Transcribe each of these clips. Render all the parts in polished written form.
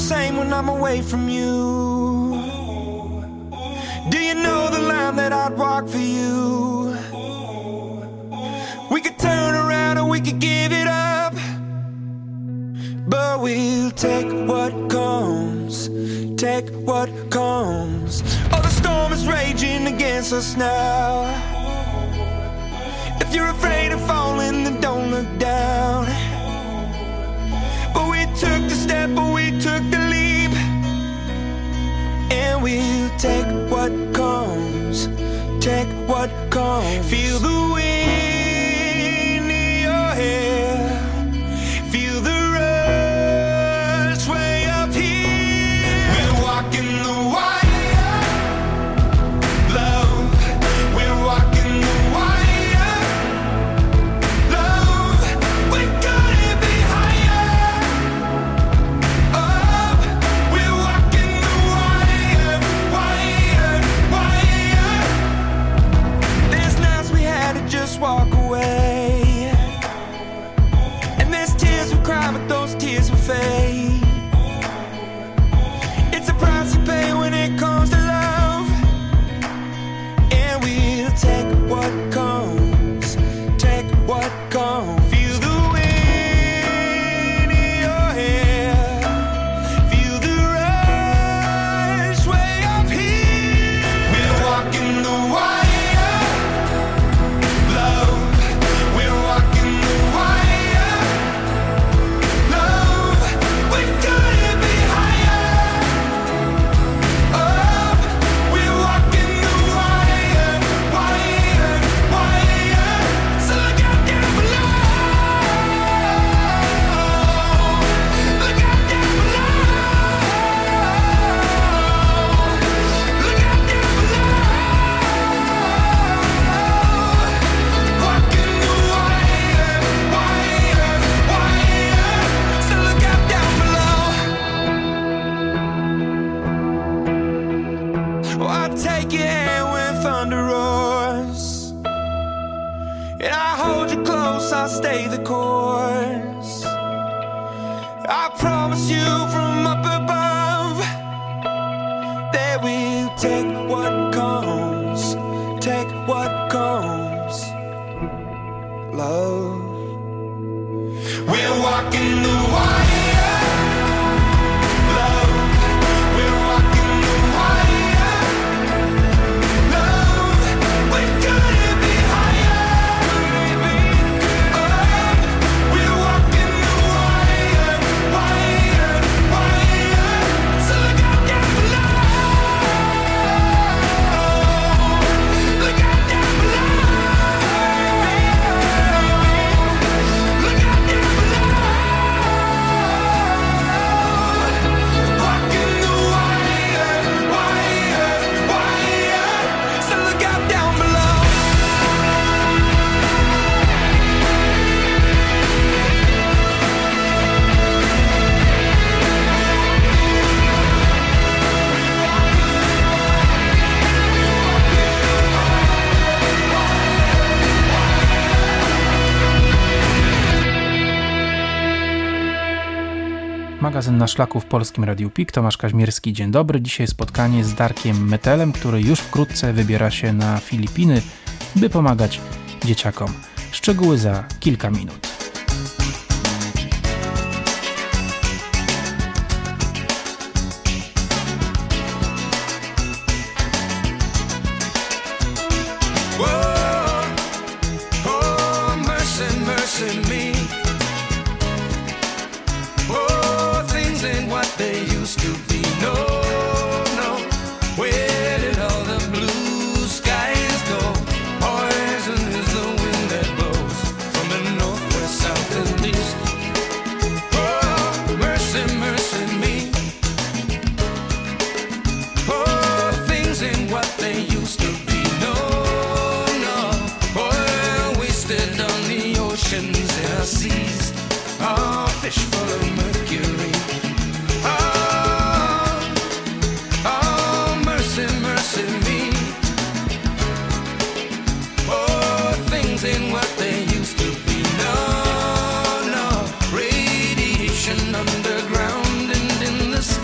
same when I'm away from you? Do you know the line that I'd walk for you? We could turn around or we could give it up, but we'll take what comes, take what comes. Oh, the storm is raging against us now. If you're afraid of falling, then don't look down. But we took the step, but we took the leap, and we'll take what comes, take what comes. Feel the wind in your hair, feel the rush way up here. We're walking the wire, love. We're walking the wire, love. We couldn't be higher up. We're walking the wire, wire, wire. There's nights we had to just walk away, and there's tears we cry, but those tears will fade. It's a price you pay when it comes to love, and we'll take what comes, take what comes. Feel the wind in your hair, feel the rush way up here. We're walking the wire, love. We're walking the wire, love. We couldn't be higher up. We're walking the wire, wire, wire. So look out down below. Look out down below. Look out down below. Walking the wire, wire, wire. So look out down below. Oh, I'll take your hand when thunder roars, and I hold you close, I'll stay the course. I promise you from up above that we'll take what comes, take what comes, love. We're walking the wire, love. We're walking the wire, love. We couldn't be higher up. We're walking the wire, wire, wire. So look out down below. Look out down below. Look out down below. Walking the wire, wire, wire. So look out down below. Magazyn Na Szlaku w Polskim Radiu PIK. Tomasz Kaźmierski, dzień dobry. Dzisiaj spotkanie z Darkiem Metelem, który już wkrótce wybiera się na Filipiny, by pomagać dzieciakom. Szczegóły za kilka minut. Whoa, oh, mercy, mercy me. Oh, things ain't what they used to be. No, no. Where did all the blue skies go? Poison is the wind that blows from the north, west, south, and east. Oh, mercy, mercy me. Oh, things ain't what they used to be. No, no. Oil wasted on the oceans and our seas. Oh, fish full of mercury. Oh, oh, mercy, mercy me. Oh, things ain't what they used to be. No, no. Radiation underground and in the sky.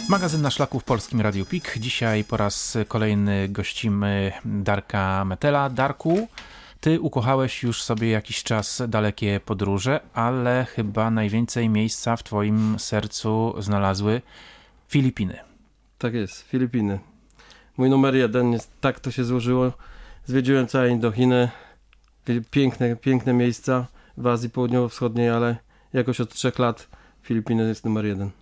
Magazyn na szlaku w Polskim Radiu PIK. Dzisiaj po raz kolejny gościmy Darka Metela. Darku, ty ukochałeś już sobie jakiś czas dalekie podróże, ale chyba najwięcej miejsca w twoim sercu znalazły Filipiny. Tak jest, Filipiny. Mój numer 1, tak to się złożyło. Zwiedziłem całe Indochiny, piękne miejsca w Azji Południowo-Wschodniej, ale jakoś od 3 lat Filipiny jest numer 1.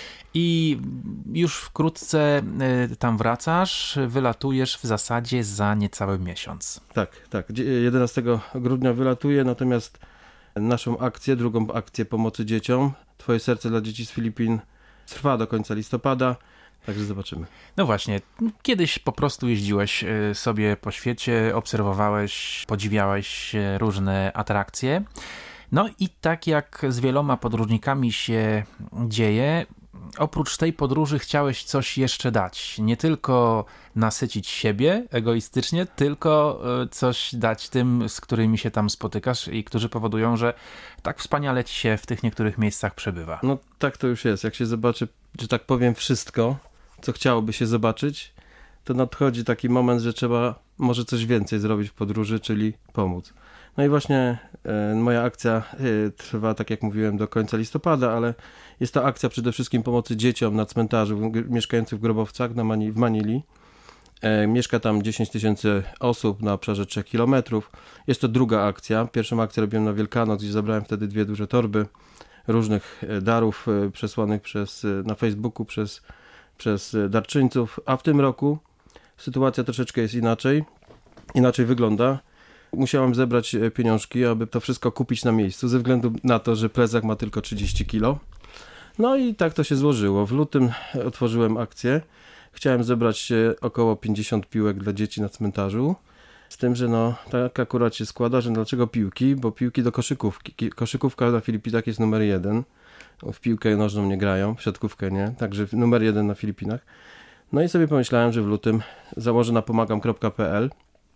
I już wkrótce tam wracasz, wylatujesz w zasadzie za niecały miesiąc. Tak. 11 grudnia wylatuję, natomiast naszą akcję, drugą akcję pomocy dzieciom, Twoje serce dla dzieci z Filipin, trwa do końca listopada, także zobaczymy. No właśnie, kiedyś po prostu jeździłeś sobie po świecie, obserwowałeś, podziwiałeś różne atrakcje. No i tak jak z wieloma podróżnikami się dzieje, oprócz tej podróży chciałeś coś jeszcze dać. Nie tylko nasycić siebie egoistycznie, tylko coś dać tym, z którymi się tam spotykasz i którzy powodują, że tak wspaniale ci się w tych niektórych miejscach przebywa. No tak to już jest. Jak się zobaczy, że tak powiem, wszystko, co chciałoby się zobaczyć, to nadchodzi taki moment, że trzeba może coś więcej zrobić w podróży, czyli pomóc. No i właśnie moja akcja trwa, tak jak mówiłem, do końca listopada, ale jest to akcja przede wszystkim pomocy dzieciom na cmentarzu mieszkających w grobowcach w Manili. Mieszka tam 10 000 osób na obszarze 3 kilometrów. Jest to druga akcja. Pierwszą akcję robiłem na Wielkanoc i zabrałem wtedy 2 duże torby różnych darów przesłanych na Facebooku przez darczyńców, a w tym roku sytuacja troszeczkę jest inaczej wygląda. Musiałem zebrać pieniążki, aby to wszystko kupić na miejscu, ze względu na to, że plecak ma tylko 30 kg. No i tak to się złożyło. W lutym otworzyłem akcję. Chciałem zebrać około 50 piłek dla dzieci na cmentarzu. Z tym, że tak akurat się składa, że dlaczego piłki? Bo piłki do koszykówki. Koszykówka na Filipinach jest numer 1. W piłkę nożną nie grają, w siatkówkę nie. Także numer 1 na Filipinach. No i sobie pomyślałem, że w lutym założę na pomagam.pl.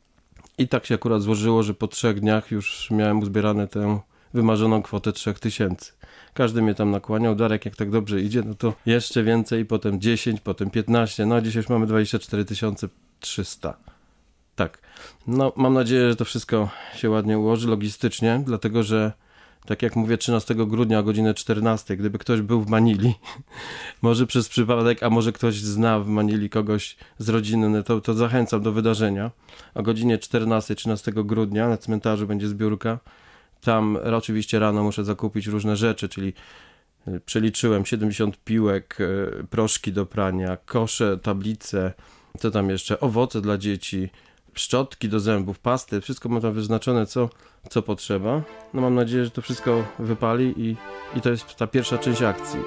I tak się akurat złożyło, że po 3 dniach już miałem uzbierane tę wymarzoną kwotę 3000. Każdy mnie tam nakłaniał. Darek, jak tak dobrze idzie, no to jeszcze więcej, potem 10, potem 15. No a dzisiaj już mamy 24 300. Tak. No mam nadzieję, że to wszystko się ładnie ułoży logistycznie, dlatego że tak jak mówię, 13 grudnia o godzinie 14, gdyby ktoś był w Manili, może przez przypadek, a może ktoś zna w Manili kogoś z rodziny, to zachęcam do wydarzenia. O godzinie 14, 13 grudnia na cmentarzu będzie zbiórka. Tam oczywiście rano muszę zakupić różne rzeczy, czyli przeliczyłem 70 piłek, proszki do prania, kosze, tablice, co tam jeszcze, owoce dla dzieci, szczotki do zębów, pasty, wszystko mam tam wyznaczone, co potrzeba. No mam nadzieję, że to wszystko wypali i to jest ta pierwsza część akcji.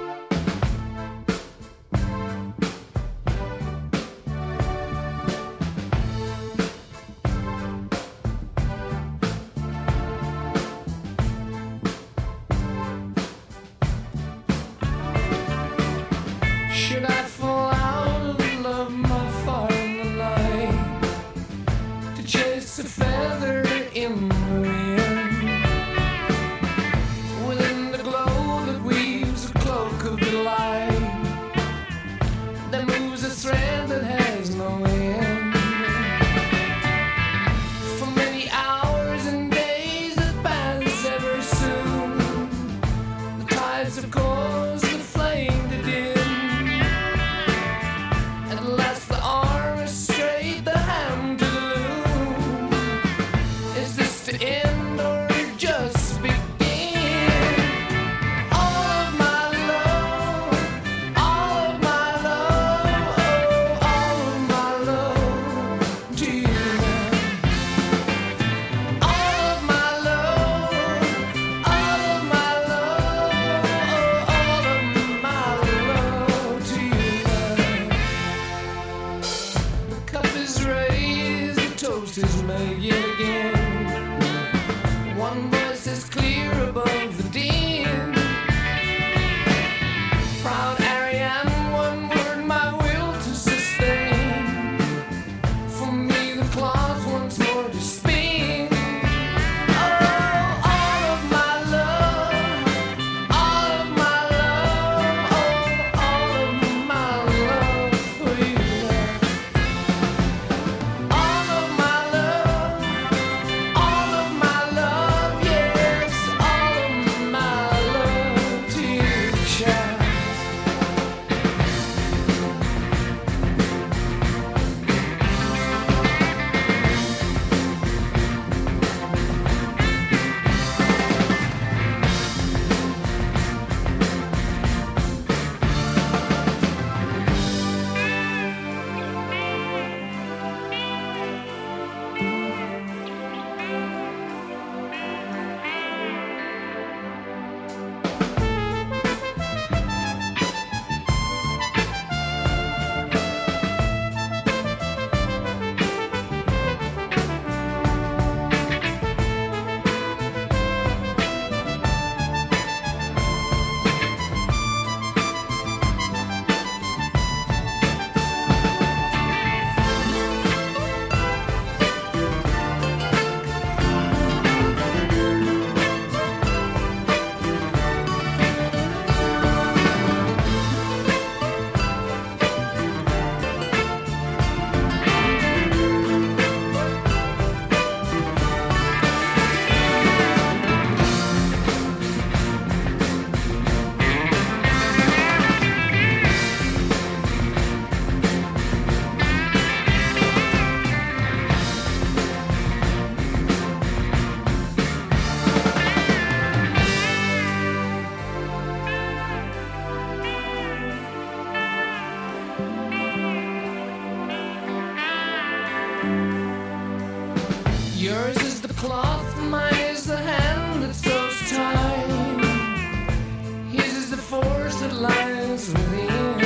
cloth, mine is the hand that sews time. His is the force that lies within.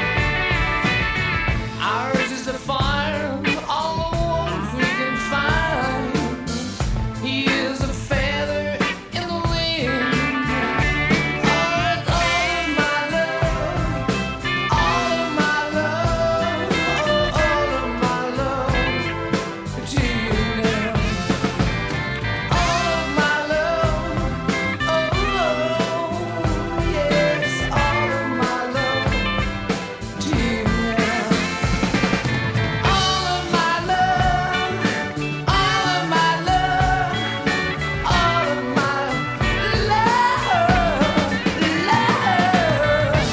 Ours is the farm, all the warmth we can find. He is a feather in the wind. All of my love, all of my love, all of my love to you now. All of my love, oh yes, all of my love to you now. All of my love, all of my love, all of my love.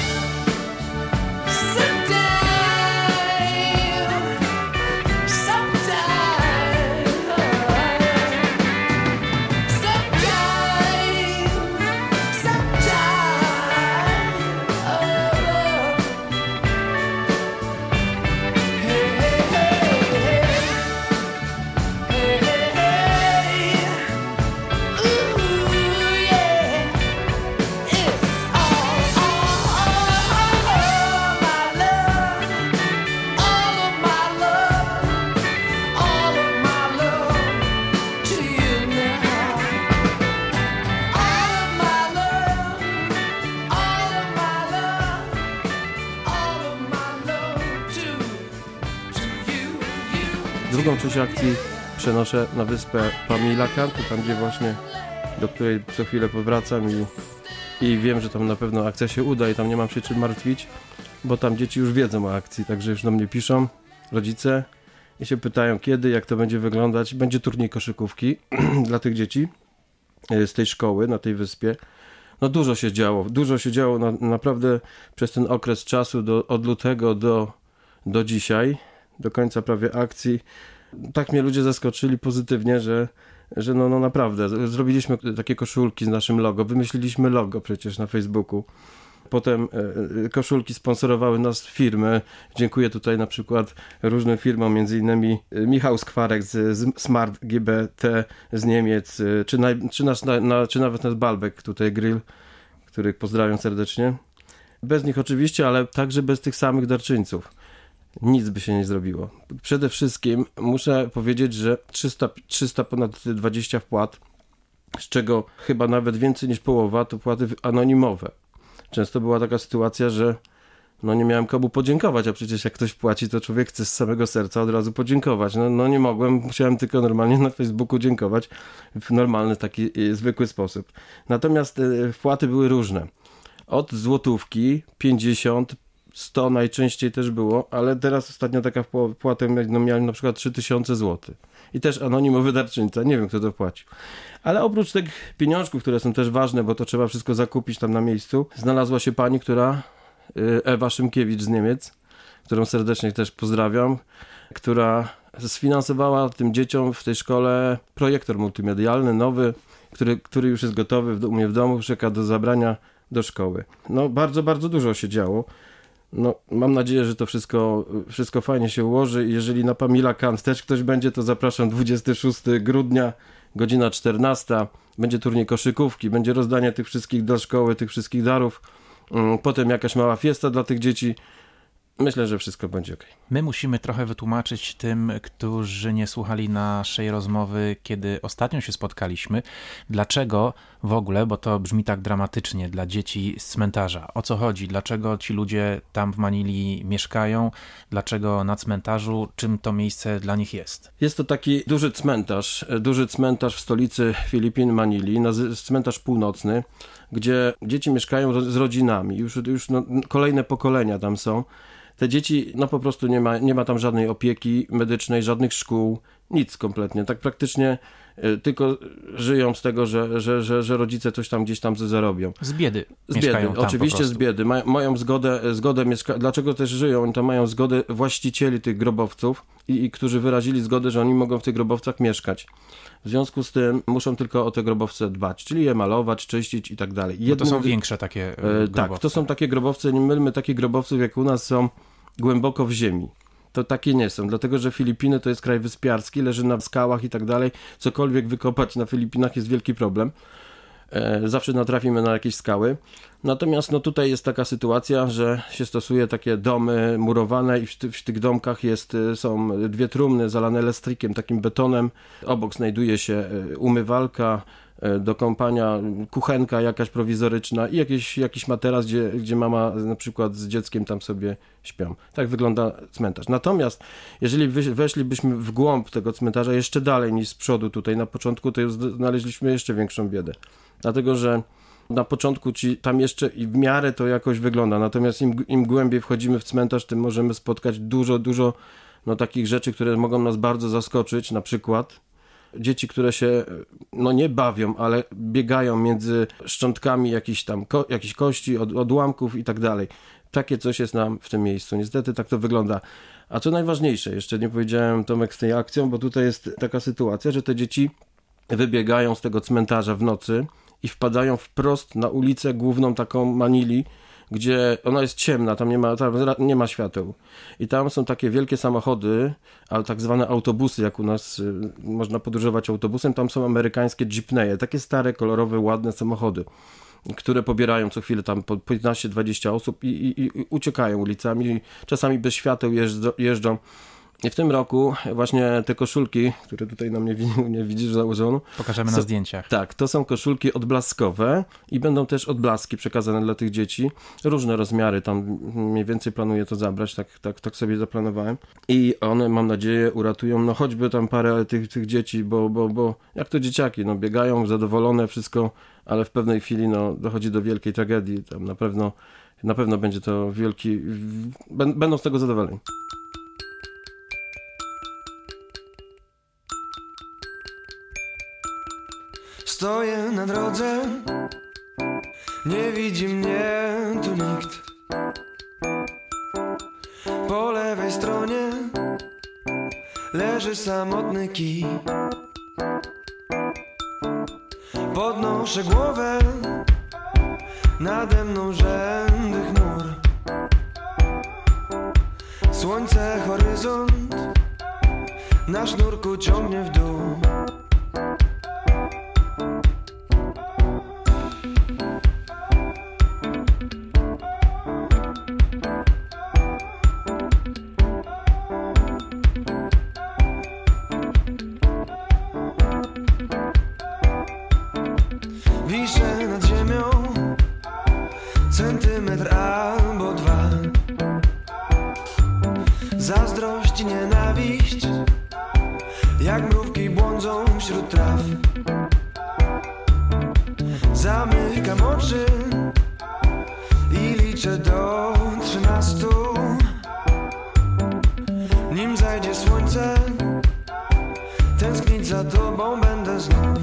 Drugą część akcji przenoszę na wyspę Pamilakan, tam gdzie właśnie, do której co chwilę powracam i wiem, że tam na pewno akcja się uda i tam nie mam się czym martwić, bo tam dzieci już wiedzą o akcji, także już do mnie piszą rodzice i się pytają kiedy, jak to będzie wyglądać. Będzie turniej koszykówki dla tych dzieci z tej szkoły na tej wyspie. No dużo się działo naprawdę przez ten okres czasu od lutego do dzisiaj, do końca prawie akcji. Tak mnie ludzie zaskoczyli pozytywnie, że no naprawdę zrobiliśmy takie koszulki z naszym logo, wymyśliliśmy logo przecież na Facebooku. Potem koszulki sponsorowały nas firmy. Dziękuję tutaj na przykład różnym firmom, między innymi Michał Skwarek z Smart GBT z Niemiec, czy nawet nasz Balbek tutaj Grill, których pozdrawiam serdecznie. Bez nich oczywiście, ale także bez tych samych darczyńców nic by się nie zrobiło. Przede wszystkim muszę powiedzieć, że 300 ponad 20 wpłat, z czego chyba nawet więcej niż połowa to wpłaty anonimowe. Często była taka sytuacja, że no nie miałem komu podziękować, a przecież jak ktoś płaci, to człowiek chce z samego serca od razu podziękować. No nie mogłem, musiałem tylko normalnie na Facebooku dziękować w normalny, taki zwykły sposób. Natomiast wpłaty były różne. Od złotówki, 50, 100 najczęściej też było, ale teraz ostatnio taka wpłata, no miałem na przykład 3000 zł. I też anonimowy darczyńca, nie wiem kto to płacił. Ale oprócz tych pieniążków, które są też ważne, bo to trzeba wszystko zakupić tam na miejscu, znalazła się pani, Ewa Szymkiewicz z Niemiec, którą serdecznie też pozdrawiam, która sfinansowała tym dzieciom w tej szkole projektor multimedialny, nowy, który już jest gotowy u mnie w domu, czeka do zabrania do szkoły. No bardzo, bardzo dużo się działo. No, mam nadzieję, że to wszystko fajnie się ułoży i jeżeli na Pamilakan też ktoś będzie, to zapraszam 26 grudnia, godzina 14. Będzie turniej koszykówki, będzie rozdanie tych wszystkich dla szkoły, tych wszystkich darów. Potem jakaś mała fiesta dla tych dzieci. Myślę, że wszystko będzie ok. My musimy trochę wytłumaczyć tym, którzy nie słuchali naszej rozmowy, kiedy ostatnio się spotkaliśmy, dlaczego w ogóle, bo to brzmi tak dramatycznie, dla dzieci z cmentarza. O co chodzi? Dlaczego ci ludzie tam w Manili mieszkają? Dlaczego na cmentarzu? Czym to miejsce dla nich jest? Jest to taki duży cmentarz w stolicy Filipin, Manili, cmentarz północny, gdzie dzieci mieszkają z rodzinami. Już kolejne pokolenia tam są. Te dzieci, no po prostu nie ma tam żadnej opieki medycznej, żadnych szkół, nic kompletnie. Tak praktycznie tylko żyją z tego, że rodzice coś tam gdzieś tam zarobią. Z biedy. Oczywiście z biedy. Mają zgodę dlaczego też żyją? Oni tam mają zgodę właścicieli tych grobowców, i którzy wyrazili zgodę, że oni mogą w tych grobowcach mieszkać. W związku z tym muszą tylko o te grobowce dbać, czyli je malować, czyścić i tak dalej. To są większe takie grobowce. Tak, to są takie grobowce, nie mylmy takich grobowców, jak u nas są głęboko w ziemi. to takie nie są, dlatego że Filipiny to jest kraj wyspiarski, leży na skałach i tak dalej, cokolwiek wykopać na Filipinach jest wielki problem. Zawsze natrafimy na jakieś skały. Natomiast no tutaj jest taka sytuacja, że się stosuje takie domy murowane i w tych domkach są 2 trumny zalane lestrykiem, takim betonem. Obok znajduje się umywalka, do kąpania, kuchenka jakaś prowizoryczna i jakiś materac, gdzie mama na przykład z dzieckiem tam sobie śpią. Tak wygląda cmentarz. Natomiast jeżeli weszlibyśmy w głąb tego cmentarza jeszcze dalej niż z przodu tutaj na początku, to już znaleźliśmy jeszcze większą biedę. Dlatego, że na początku tam jeszcze i w miarę to jakoś wygląda, natomiast im głębiej wchodzimy w cmentarz, tym możemy spotkać dużo takich rzeczy, które mogą nas bardzo zaskoczyć, na przykład dzieci, które się nie bawią, ale biegają między szczątkami jakichś kości, odłamków i tak dalej. Takie coś jest nam w tym miejscu. Niestety tak to wygląda. A co najważniejsze, jeszcze nie powiedziałem, Tomek, z tej akcją, bo tutaj jest taka sytuacja, że te dzieci wybiegają z tego cmentarza w nocy i wpadają wprost na ulicę główną taką Manili, gdzie ona jest ciemna, tam nie ma świateł. I tam są takie wielkie samochody, ale tak zwane autobusy, jak u nas można podróżować autobusem, tam są amerykańskie jeepneye, takie stare, kolorowe, ładne samochody, które pobierają co chwilę tam po 15-20 osób i uciekają ulicami, czasami bez świateł jeżdżą. I w tym roku właśnie te koszulki, które tutaj na mnie nie widzisz założono. Pokażemy na zdjęciach. Tak, to są koszulki odblaskowe i będą też odblaski przekazane dla tych dzieci. Różne rozmiary, tam mniej więcej planuję to zabrać, tak sobie zaplanowałem. I one, mam nadzieję, uratują choćby tam parę tych dzieci, bo jak to dzieciaki, biegają zadowolone, wszystko, ale w pewnej chwili dochodzi do wielkiej tragedii. Tam na pewno będzie to wielki... Będą z tego zadowoleni. Stoję na drodze, nie widzi mnie tu nikt. Po lewej stronie leży samotny kij. Podnoszę głowę, nade mną rzędy chmur. Słońce, horyzont, na sznurku ciągnie w dół. Wiszę nad ziemią centymetr albo 2. Zazdrość i nienawiść jak mrówki błądzą wśród traw. Zamykam oczy i liczę do 13. Nim zajdzie słońce, tęsknić za tobą będę znów.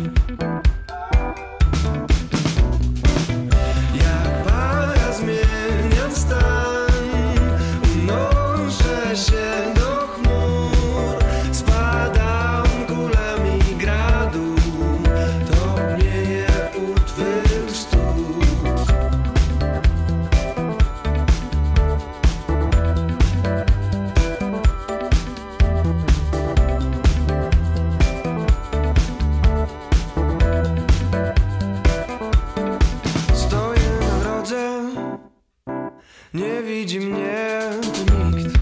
Zmieniam stan, unoszę się do chmur, spadam kulami gradu, topnieje u twych stóp. Stoję na drodze, nie widzi mnie tu nikt.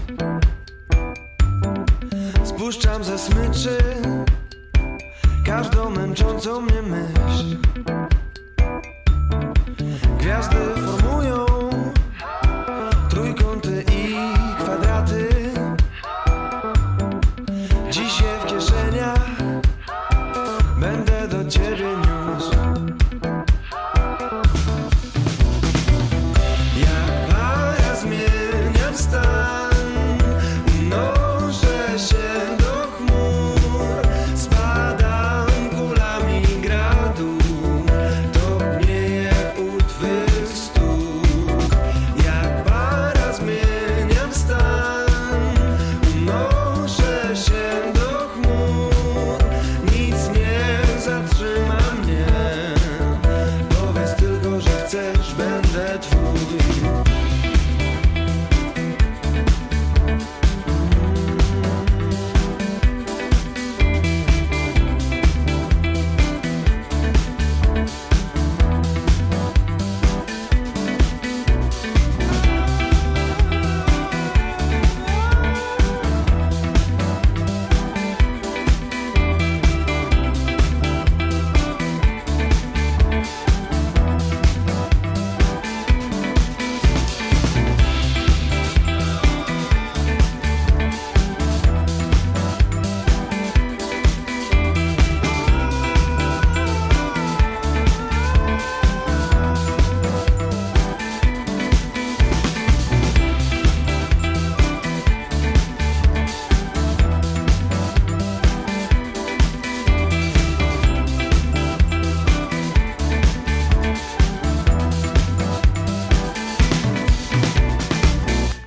Spuszczam ze smyczy każdą męczącą mnie myśl. Gwiazdy formują trójkąty i kwadraty. Dziś je w kieszeniach będę do ciebie niósł. Zmieniam stan, unoszę się do chmur, spadam kulami gradu, topnieje u twych stóp. Jak para zmieniam stan, unoszę się do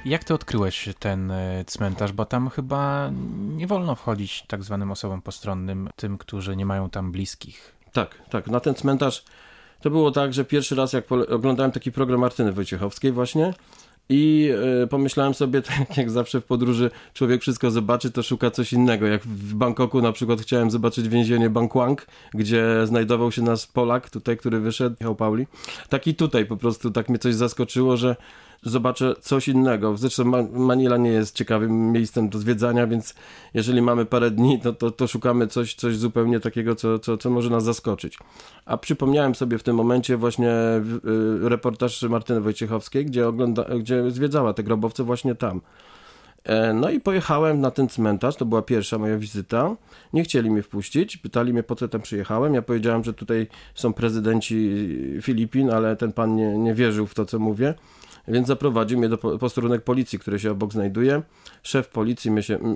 Jak ty odkryłeś ten cmentarz? Bo tam chyba nie wolno wchodzić tak zwanym osobom postronnym, tym, którzy nie mają tam bliskich. Tak. Na ten cmentarz to było tak, że pierwszy raz jak oglądałem taki program Martyny Wojciechowskiej właśnie i pomyślałem sobie, tak jak zawsze w podróży człowiek wszystko zobaczy, to szuka coś innego. Jak w Bangkoku na przykład chciałem zobaczyć więzienie Bangkwang, gdzie znajdował się nasz Polak tutaj, który wyszedł, Michał Pauli. Tak i tutaj po prostu tak mnie coś zaskoczyło, że zobaczę coś innego. Zresztą Manila nie jest ciekawym miejscem do zwiedzania, więc jeżeli mamy parę dni, to szukamy coś zupełnie takiego, co może nas zaskoczyć. A przypomniałem sobie w tym momencie właśnie reportaż Martyny Wojciechowskiej, gdzie zwiedzała te grobowce właśnie tam. No i pojechałem na ten cmentarz, to była pierwsza moja wizyta. Nie chcieli mnie wpuścić, pytali mnie, po co tam przyjechałem. Ja powiedziałem, że tutaj są prezydenci Filipin, ale ten pan nie wierzył w to, co mówię. Więc zaprowadził mnie do posterunek policji, który się obok znajduje. Szef policji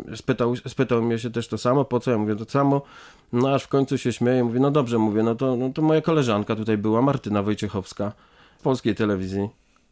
spytał mnie się też to samo, po co? Ja mówię to samo. No aż w końcu się śmieje, mówię, no dobrze, mówię, no to moja koleżanka tutaj była, Martyna Wojciechowska, w polskiej telewizji.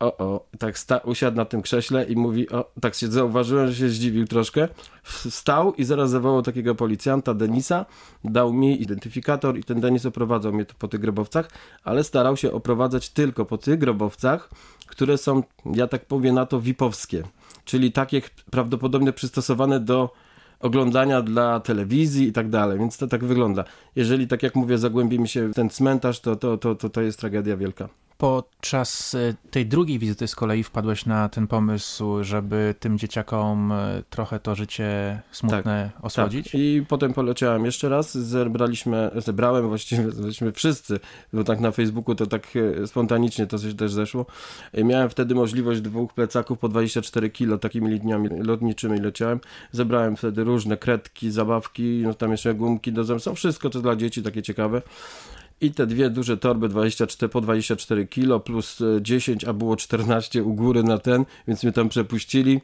Tak usiadł na tym krześle i mówi, tak się zauważyłem, że się zdziwił troszkę. Wstał i zaraz zawołał takiego policjanta, Denisa, dał mi identyfikator i ten Denis oprowadzał mnie po tych grobowcach, ale starał się oprowadzać tylko po tych grobowcach, które są, ja tak powiem na to, VIP-owskie, czyli takie prawdopodobnie przystosowane do oglądania dla telewizji i tak dalej, więc to tak wygląda. Jeżeli, tak jak mówię, zagłębimy się w ten cmentarz, to jest tragedia wielka. Podczas tej drugiej wizyty z kolei wpadłeś na ten pomysł, żeby tym dzieciakom trochę to życie smutne osłodzić? Tak. I potem poleciałem jeszcze raz, zebrałem właściwie wszyscy, bo tak na Facebooku to tak spontanicznie to coś też zeszło. I miałem wtedy możliwość 2 plecaków po 24 kilo, takimi liniami lotniczymi leciałem. Zebrałem wtedy różne kredki, zabawki, no tam jeszcze gumki do zębów, wszystko to dla dzieci takie ciekawe. I te 2 duże torby po 24 kilo plus 10, a było 14 u góry na ten, więc mnie tam przepuścili.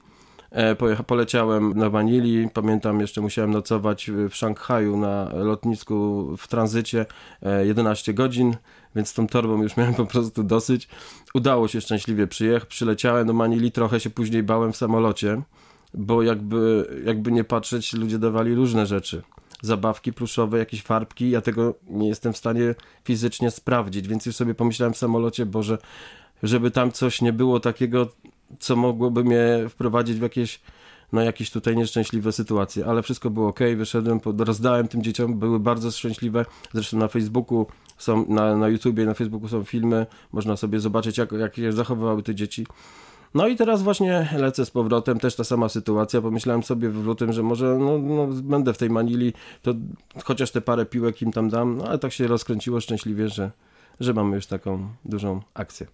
Poleciałem na Manili, pamiętam jeszcze musiałem nocować w Szanghaju na lotnisku w tranzycie 11 godzin, więc z tą torbą już miałem po prostu dosyć. Udało się szczęśliwie przyleciałem do Manili, trochę się później bałem w samolocie, bo jakby nie patrzeć, ludzie dawali różne rzeczy. Zabawki pluszowe, jakieś farbki, ja tego nie jestem w stanie fizycznie sprawdzić, więc już sobie pomyślałem w samolocie, Boże, żeby tam coś nie było takiego, co mogłoby mnie wprowadzić w jakieś tutaj nieszczęśliwe sytuacje, ale wszystko było okej, wyszedłem, rozdałem tym dzieciom, były bardzo szczęśliwe, zresztą na Facebooku są, na YouTubie, na Facebooku są filmy, można sobie zobaczyć, jak się zachowywały te dzieci. No i teraz właśnie lecę z powrotem, też ta sama sytuacja, pomyślałem sobie w lutym, że może będę w tej Manili, to chociaż te parę piłek im tam dam, ale tak się rozkręciło szczęśliwie, że mamy już taką dużą akcję.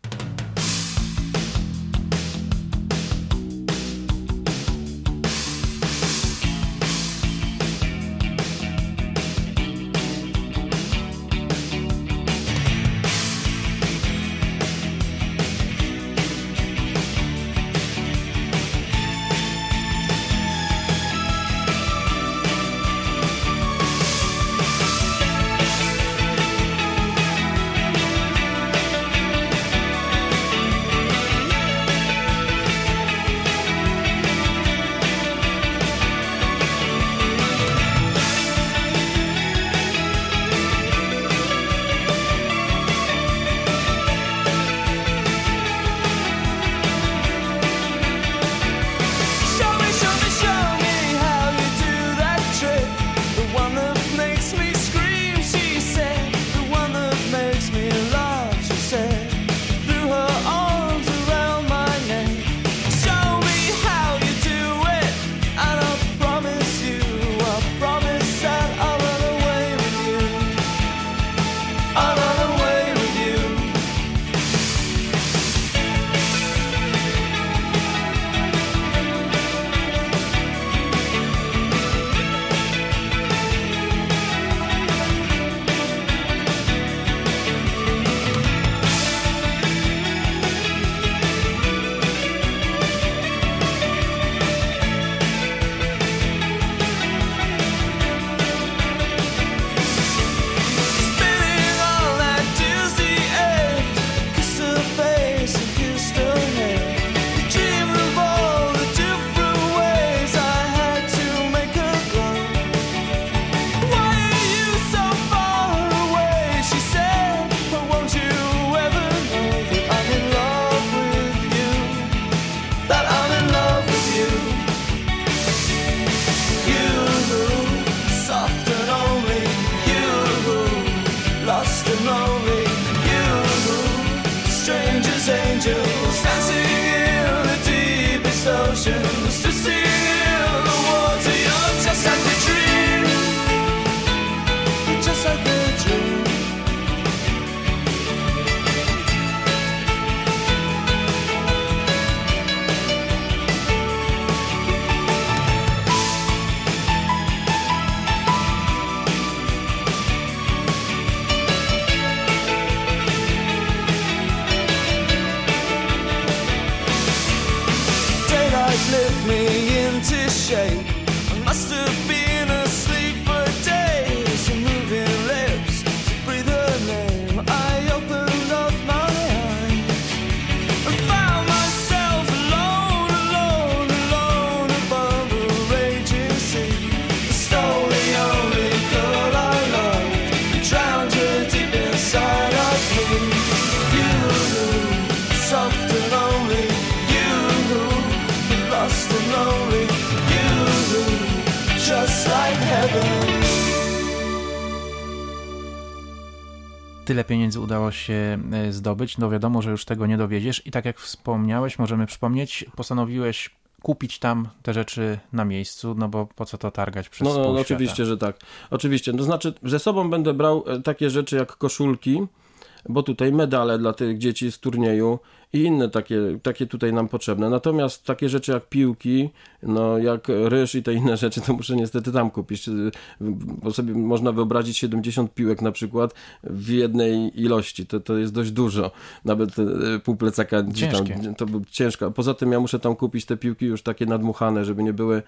Tyle pieniędzy udało się zdobyć, no wiadomo, że już tego nie dowiedziesz i tak jak wspomniałeś, możemy przypomnieć, postanowiłeś kupić tam te rzeczy na miejscu, no bo po co to targać przez pół świata? Oczywiście, że tak. Oczywiście, to znaczy ze sobą będę brał takie rzeczy jak koszulki, bo tutaj medale dla tych dzieci z turnieju i inne takie tutaj nam potrzebne. Natomiast takie rzeczy jak piłki, no jak ryż i te inne rzeczy, to muszę niestety tam kupić, bo sobie można wyobrazić 70 piłek na przykład w jednej ilości. To jest dość dużo. Nawet pół plecaka tam, to by ciężko. Poza tym ja muszę tam kupić te piłki już takie nadmuchane, żeby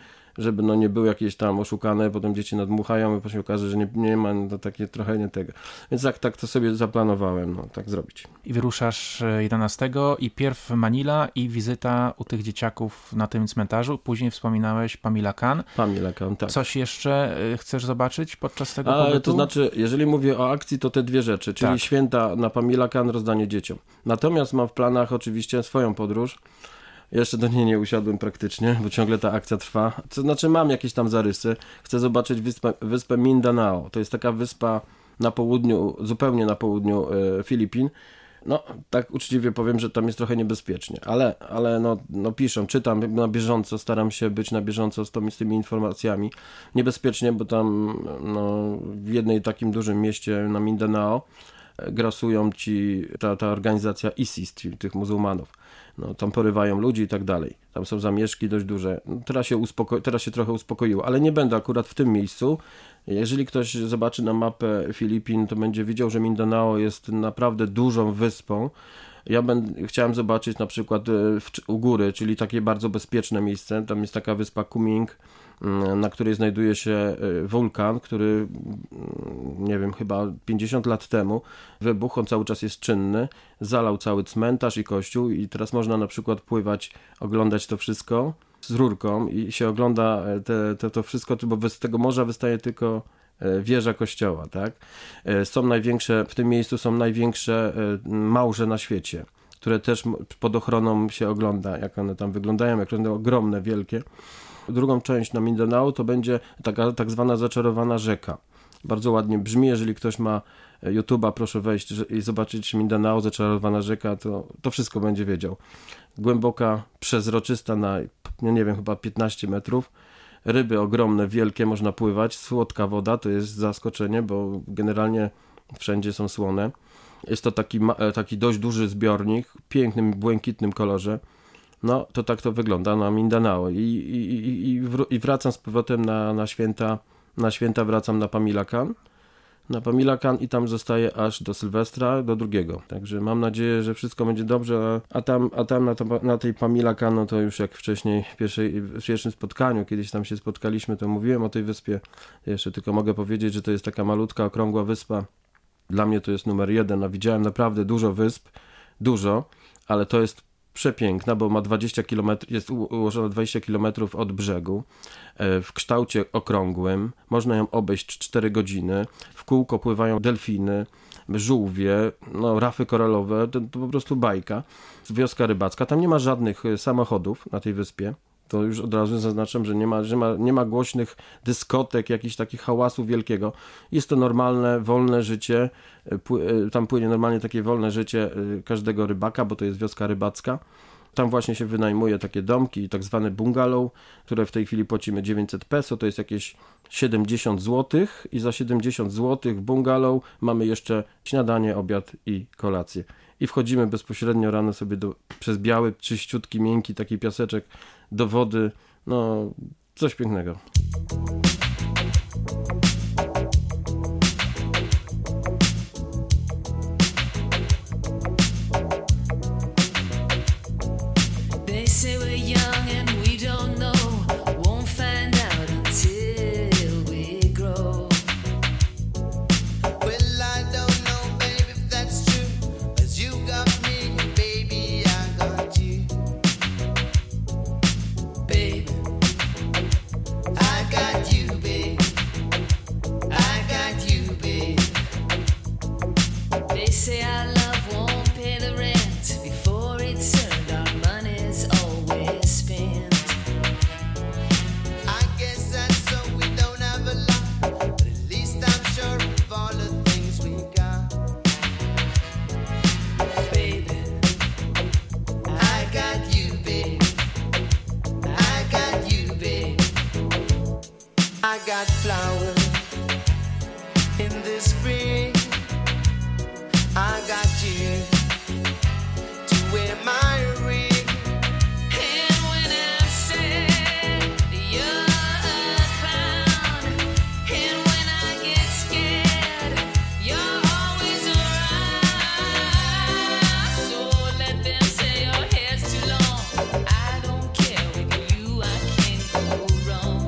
nie były jakieś tam oszukane, potem dzieci nadmuchają i później okaże, że nie ma, to takie trochę nie tego. Więc tak to sobie zaplanowałem, tak zrobić. I wyruszasz 11 i pierw Manila i wizyta u tych dzieciaków na tym cmentarzu. Później wspominałeś Pamila Khan. Pamila Khan, tak. Coś jeszcze chcesz zobaczyć podczas tego pobytu? To znaczy, jeżeli mówię o akcji, to te dwie rzeczy, czyli święta na Pamila Khan, rozdanie dzieciom. Natomiast mam w planach oczywiście swoją podróż. Jeszcze do niej nie usiadłem praktycznie, bo ciągle ta akcja trwa. To znaczy mam jakieś tam zarysy. Chcę zobaczyć wyspę Mindanao. To jest taka wyspa na południu, zupełnie na południu Filipin. No, tak uczciwie powiem, że tam jest trochę niebezpiecznie, ale piszą, czytam na bieżąco, staram się być na bieżąco z tymi informacjami. Niebezpiecznie, bo tam w jednej takim dużym mieście na Mindanao grasują ta organizacja ISIS, czyli tych muzułmanów. Tam porywają ludzi i tak dalej. Tam są zamieszki dość duże. Teraz się trochę uspokoiło, ale nie będę akurat w tym miejscu. Jeżeli ktoś zobaczy na mapę Filipin, to będzie widział, że Mindanao jest naprawdę dużą wyspą. Ja chciałem zobaczyć na przykład u góry, czyli takie bardzo bezpieczne miejsce. Tam jest taka wyspa Kuming, na której znajduje się wulkan, który, nie wiem, chyba 50 lat temu wybuchł, on cały czas jest czynny, zalał cały cmentarz i kościół i teraz można na przykład pływać, oglądać to wszystko z rurką i się ogląda to wszystko, bo z tego morza wystaje tylko wieża kościoła, tak? W tym miejscu są największe małże na świecie, które też pod ochroną się ogląda, jak one tam wyglądają, jak one ogromne, wielkie. Drugą część na Mindanao to będzie taka tak zwana zaczarowana rzeka. Bardzo ładnie brzmi, jeżeli ktoś ma YouTube'a, proszę wejść i zobaczyć Mindanao, zaczarowana rzeka, to wszystko będzie wiedział. Głęboka, przezroczysta nie wiem, chyba 15 metrów. Ryby ogromne, wielkie, można pływać. Słodka woda, to jest zaskoczenie, bo generalnie wszędzie są słone. Jest to taki dość duży zbiornik, w pięknym, błękitnym kolorze. To tak to wygląda na Mindanao. I wracam z powrotem na święta. Na święta wracam na Pamila Khan i tam zostaję aż do Sylwestra, do 2. Także mam nadzieję, że wszystko będzie dobrze, a tam na tej Pamila Khan, to już jak wcześniej w pierwszym spotkaniu, kiedyś tam się spotkaliśmy, to mówiłem o tej wyspie. Jeszcze tylko mogę powiedzieć, że to jest taka malutka, okrągła wyspa. Dla mnie to jest numer 1, a widziałem naprawdę dużo wysp, ale to jest przepiękna, bo ma 20 km, jest ułożona 20 km od brzegu, w kształcie okrągłym, można ją obejść 4 godziny, w kółko pływają delfiny, żółwie, rafy koralowe, to po prostu bajka. Wioska rybacka, tam nie ma żadnych samochodów na tej wyspie, to już od razu zaznaczam, że nie ma głośnych dyskotek, jakichś takich hałasów wielkiego. Jest to normalne, wolne życie, tam płynie normalnie takie wolne życie każdego rybaka, bo to jest wioska rybacka. Tam właśnie się wynajmuje takie domki, tak zwane bungalow, które w tej chwili płacimy 900 peso, to jest jakieś 70 zł i za 70 zł w bungalow mamy jeszcze śniadanie, obiad i kolację. I wchodzimy bezpośrednio rano sobie przez biały, czyściutki, miękki taki piaseczek do wody, coś pięknego. Got you. I got flowers in the spring. I got you to wear my ring. And when I said you're a clown, and when I get scared, you're always around. So let them say your hair's too long. I don't care, with you I can't go wrong.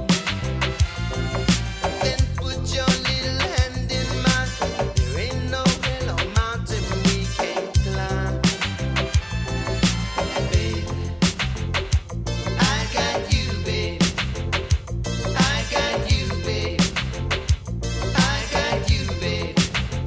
Then put your little hand in mine. There ain't no hill or mountain we can't climb. And baby, I got you, baby. I got you, baby. I got you, baby.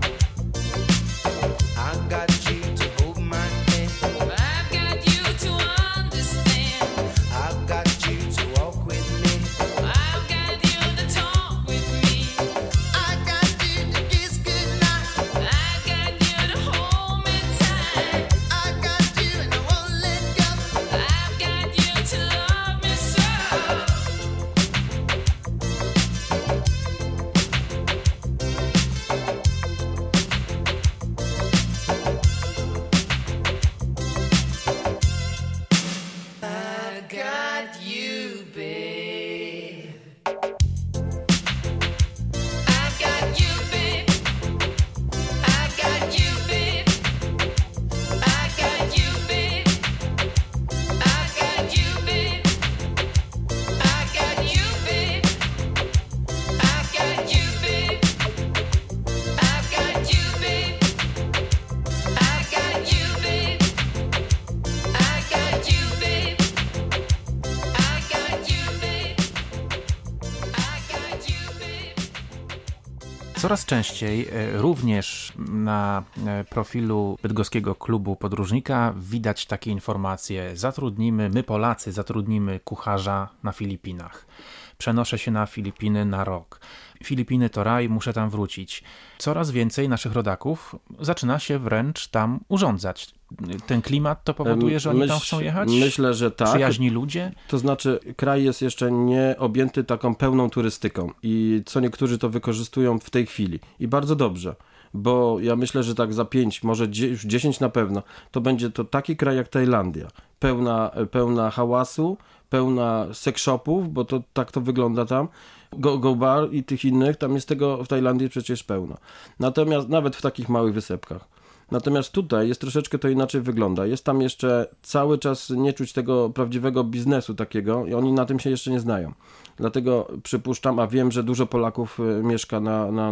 I got you to hold my hand. I've got you to understand. I've got you to walk with me. I've got you to talk with me. I got you to kiss goodnight. I've got you to hold me tight. I got you and I won't let go. I've got you to love me so. I got you, babe. I've got you, babe. I've got you, babe. I got you, babe. I got you, babe. I got you, babe. I got you, babe. I've got you, babe. I got you, babe. I got you, babe. I got you, babe. I got you, babe. Coraz częściej również na profilu bydgoskiego klubu podróżnika widać takie informacje: zatrudnimy, my Polacy zatrudnimy kucharza na Filipinach. Przenoszę się na Filipiny na rok. Filipiny to raj, muszę tam wrócić. Coraz więcej naszych rodaków zaczyna się wręcz tam urządzać. Ten klimat to powoduje, że oni tam chcą jechać? Myślę, że tak. Przyjaźni ludzie? To znaczy, kraj jest jeszcze nie objęty taką pełną turystyką i co niektórzy to wykorzystują w tej chwili. I bardzo dobrze, bo ja myślę, że tak za 5, może już 10 na pewno, to będzie to taki kraj jak Tajlandia. Pełna hałasu, pełna sex shopów, bo to tak to wygląda tam. Go bar i tych innych, tam jest tego w Tajlandii przecież pełno. Natomiast nawet w takich małych wysepkach. Natomiast tutaj jest troszeczkę to inaczej wygląda. Jest tam jeszcze cały czas nie czuć tego prawdziwego biznesu takiego i oni na tym się jeszcze nie znają. Dlatego przypuszczam, a wiem, że dużo Polaków mieszka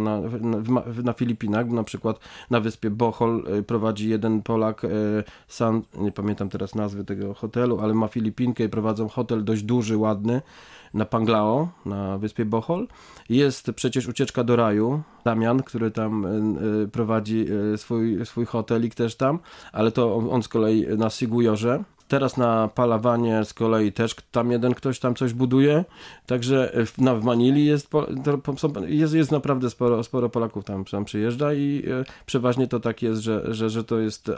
na Filipinach, na przykład na wyspie Bohol prowadzi jeden Polak, nie pamiętam teraz nazwy tego hotelu, ale ma Filipinkę i prowadzą hotel dość duży, ładny, na Panglao, na wyspie Bohol. Jest przecież Ucieczka do raju, Damian, który tam prowadzi swój hotelik też tam, ale to on z kolei na Sigujorze. Teraz na Palawanie z kolei też tam jeden ktoś tam coś buduje, także w Manili jest naprawdę sporo Polaków tam przyjeżdża i przeważnie to tak jest, że to jest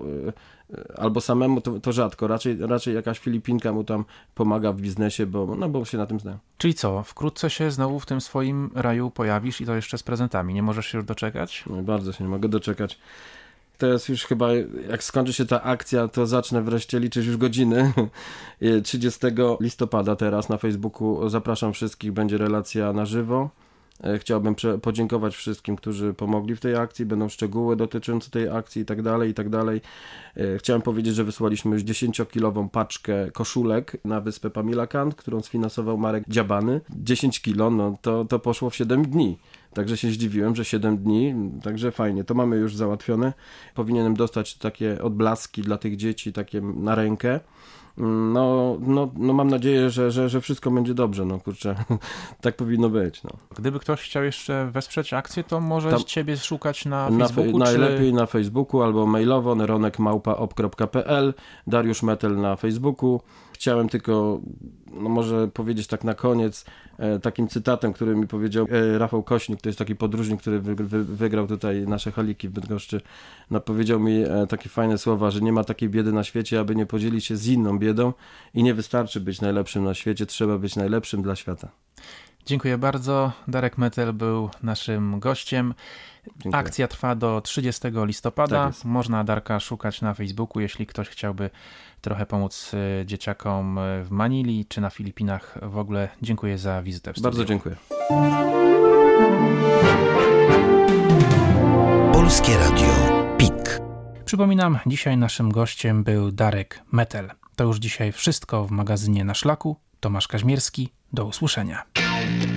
albo samemu to rzadko, raczej jakaś Filipinka mu tam pomaga w biznesie, bo się na tym zna. Czyli co, wkrótce się znowu w tym swoim raju pojawisz i to jeszcze z prezentami. Nie możesz się już doczekać? No, bardzo się nie mogę doczekać. To jest już chyba, jak skończy się ta akcja, to zacznę wreszcie liczyć już godziny. 30 listopada teraz na Facebooku zapraszam wszystkich, będzie relacja na żywo. Chciałbym podziękować wszystkim, którzy pomogli w tej akcji, będą szczegóły dotyczące tej akcji i tak dalej, i tak dalej. Chciałem powiedzieć, że wysłaliśmy już 10-kilową paczkę koszulek na wyspę Pamilakan, którą sfinansował Marek Dziabany. 10 kilo, no to poszło w 7 dni. Także się zdziwiłem, że 7 dni, także fajnie, to mamy już załatwione. Powinienem dostać takie odblaski dla tych dzieci, takie na rękę. No mam nadzieję, że wszystko będzie dobrze, no kurczę, tak powinno być. No. Gdyby ktoś chciał jeszcze wesprzeć akcję, to może ciebie szukać na Facebooku? Najlepiej na Facebooku albo mailowo neronek@op.pl, Dariusz Metel na Facebooku. Chciałem tylko może powiedzieć tak na koniec takim cytatem, który mi powiedział Rafał Kośnik, to jest taki podróżnik, który wygrał tutaj nasze haliki w Bydgoszczy. Powiedział mi takie fajne słowa, że nie ma takiej biedy na świecie, aby nie podzielić się z inną biedą i nie wystarczy być najlepszym na świecie, trzeba być najlepszym dla świata. Dziękuję bardzo. Darek Metel był naszym gościem. Dziękuję. Akcja trwa do 30 listopada. Tak jest. Można Darka szukać na Facebooku, jeśli ktoś chciałby trochę pomóc dzieciakom w Manili czy na Filipinach w ogóle. Dziękuję za wizytę w studiu. Bardzo dziękuję. Polskie Radio PIK. Przypominam, dzisiaj naszym gościem był Darek Metel. To już dzisiaj wszystko w magazynie Na Szlaku. Tomasz Kaźmierski. Do usłyszenia.